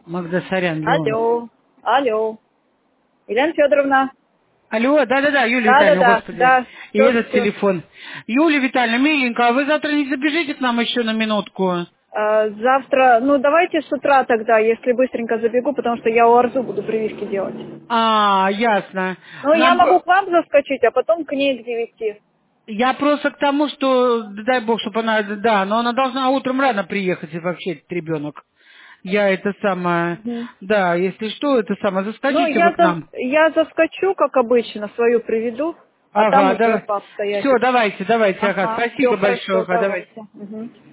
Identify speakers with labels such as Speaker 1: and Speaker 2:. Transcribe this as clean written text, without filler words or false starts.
Speaker 1: Магдасарян, Леон.
Speaker 2: Алло, алло. Елена Федоровна.
Speaker 1: Алло, да-да-да, Юлия Витальевна,
Speaker 2: Да-да-да,
Speaker 1: господи.
Speaker 2: да,
Speaker 1: И
Speaker 2: все,
Speaker 1: этот
Speaker 2: все.
Speaker 1: телефон. Юлия Витальевна, миленькая, а вы завтра не забежите к нам еще на минутку?
Speaker 2: Завтра, ну давайте с утра тогда, если быстренько забегу, потому что я у Арзу буду прививки делать.
Speaker 1: А, ясно.
Speaker 2: Ну, я
Speaker 1: Нам,
Speaker 2: могу к вам заскочить, а потом к ней к 9.
Speaker 1: я просто к тому, что, дай бог, чтобы она, да, но она должна утром рано приехать, и вообще этот ребенок. Я это самое,
Speaker 2: Мгм.
Speaker 1: да, если что, это самое,
Speaker 2: Ну,
Speaker 1: заскочите вы к нам.
Speaker 2: я заскочу, как обычно, свою приведу, а там
Speaker 1: Ага,
Speaker 2: уже
Speaker 1: да.
Speaker 2: по
Speaker 1: Все,
Speaker 2: обстоятельствам.
Speaker 1: давайте, ага.
Speaker 2: Ага, все
Speaker 1: Спасибо большое,
Speaker 2: хорошо,
Speaker 1: ага, давайте.
Speaker 2: давайте. Мгм.